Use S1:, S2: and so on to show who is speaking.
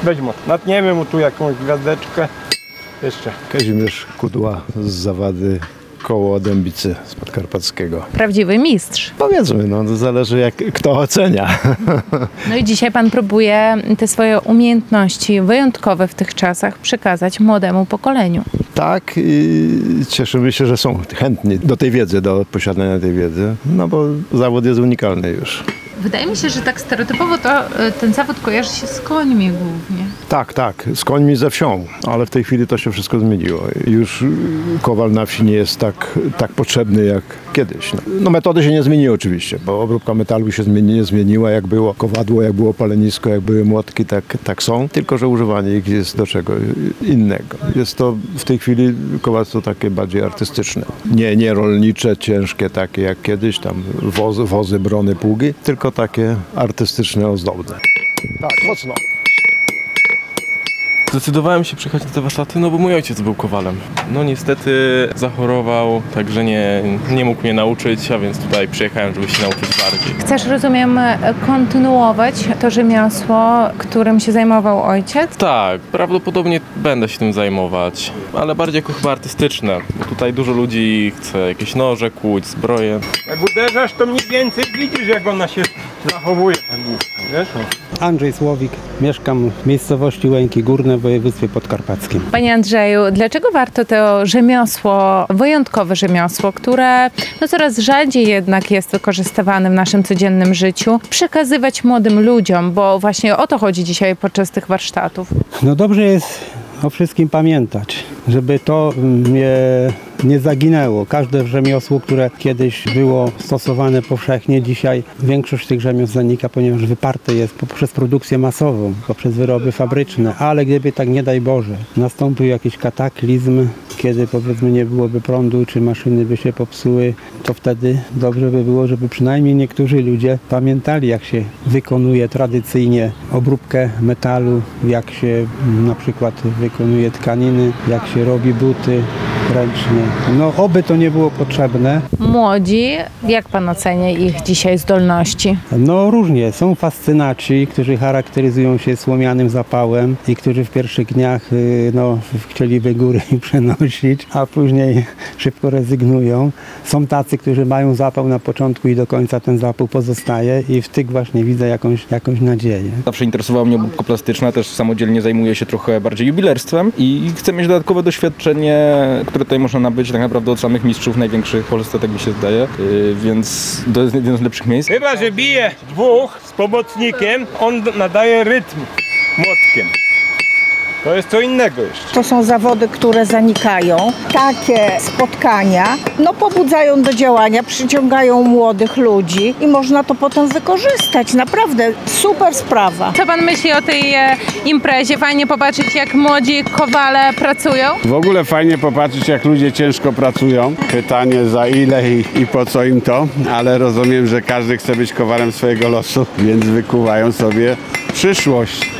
S1: Weź mu, natniemy mu tu jakąś gwiazdeczkę. Jeszcze.
S2: Kazimierz Kudła z Zawady koło Dębicy z Podkarpackiego.
S3: Prawdziwy mistrz.
S2: Powiedzmy, no to zależy jak kto ocenia.
S3: No i dzisiaj pan próbuje te swoje umiejętności wyjątkowe w tych czasach przekazać młodemu pokoleniu.
S2: Tak, i cieszymy się, że są chętni do tej wiedzy, do posiadania tej wiedzy, no bo zawód jest unikalny już.
S3: Wydaje mi się, że tak stereotypowo to ten zawód kojarzy się z końmi głównie.
S2: Tak, z końmi ze wsią, ale w tej chwili to się wszystko zmieniło. Już kowal na wsi nie jest tak potrzebny jak kiedyś. No metody się nie zmieniły oczywiście, bo obróbka metalu się nie zmieniła, jak było kowadło, jak było palenisko, jak były młotki, tak są, tylko że używanie ich jest do czego innego. Jest to w tej chwili kowalstwo takie bardziej artystyczne. Nie rolnicze, ciężkie takie jak kiedyś, tam wozy, brony, pługi, tylko takie artystyczne, ozdobne. Tak, mocno.
S4: Zdecydowałem się przyjechać na te warsztaty, no bo mój ojciec był kowalem. No niestety zachorował, także nie mógł mnie nauczyć, a więc tutaj przyjechałem, żeby się nauczyć bardziej.
S3: Chcesz, rozumiem, kontynuować to rzemiosło, którym się zajmował ojciec?
S4: Tak, prawdopodobnie będę się tym zajmować, ale bardziej jako chyba artystyczne, bo tutaj dużo ludzi chce jakieś noże, kłuć, zbroje.
S1: Jak uderzasz, to mniej więcej widzisz, jak ona się zachowuje, ta główka, wiesz?
S5: Andrzej Słowik, mieszkam w miejscowości Łęki Górne w województwie podkarpackim.
S3: Panie Andrzeju, dlaczego warto to rzemiosło, wyjątkowe rzemiosło, które coraz rzadziej jednak jest wykorzystywane w naszym codziennym życiu, przekazywać młodym ludziom, bo właśnie o to chodzi dzisiaj podczas tych warsztatów?
S5: No dobrze jest o wszystkim pamiętać, żeby to nie zaginęło. Każde rzemiosło, które kiedyś było stosowane powszechnie, dzisiaj większość tych rzemiosł zanika, ponieważ wyparte jest poprzez produkcję masową, poprzez wyroby fabryczne, ale gdyby tak nie daj Boże nastąpił jakiś kataklizm, kiedy powiedzmy nie byłoby prądu, czy maszyny by się popsuły, to wtedy dobrze by było, żeby przynajmniej niektórzy ludzie pamiętali, jak się wykonuje tradycyjnie obróbkę metalu, jak się na przykład wykonuje tkaniny, jak się robi buty ręcznie. No oby to nie było potrzebne.
S3: Młodzi, jak pan ocenia ich dzisiaj zdolności?
S5: No różnie. Są fascynaci, którzy charakteryzują się słomianym zapałem i którzy w pierwszych dniach chcieliby góry przenosić, a później szybko rezygnują. Są tacy, którzy mają zapał na początku i do końca ten zapał pozostaje i w tych właśnie widzę jakąś nadzieję.
S6: Zawsze interesowała mnie obróbka plastyczna, też samodzielnie zajmuję się trochę bardziej jubilerstwem i chcę mieć dodatkowe doświadczenie, które tutaj można nabyć tak naprawdę od samych mistrzów największych w Polsce, tak mi się zdaje, więc to jest jedno z lepszych miejsc.
S1: Chyba że bije dwóch z pomocnikiem, on nadaje rytm młotkiem. To jest co innego jeszcze.
S7: To są zawody, które zanikają. Takie spotkania pobudzają do działania, przyciągają młodych ludzi i można to potem wykorzystać. Naprawdę super sprawa.
S3: Co pan myśli o tej imprezie? Fajnie popatrzeć, jak młodzi kowale pracują?
S8: W ogóle fajnie popatrzeć, jak ludzie ciężko pracują. Pytanie za ile i po co im to, ale rozumiem, że każdy chce być kowalem swojego losu, więc wykuwają sobie przyszłość.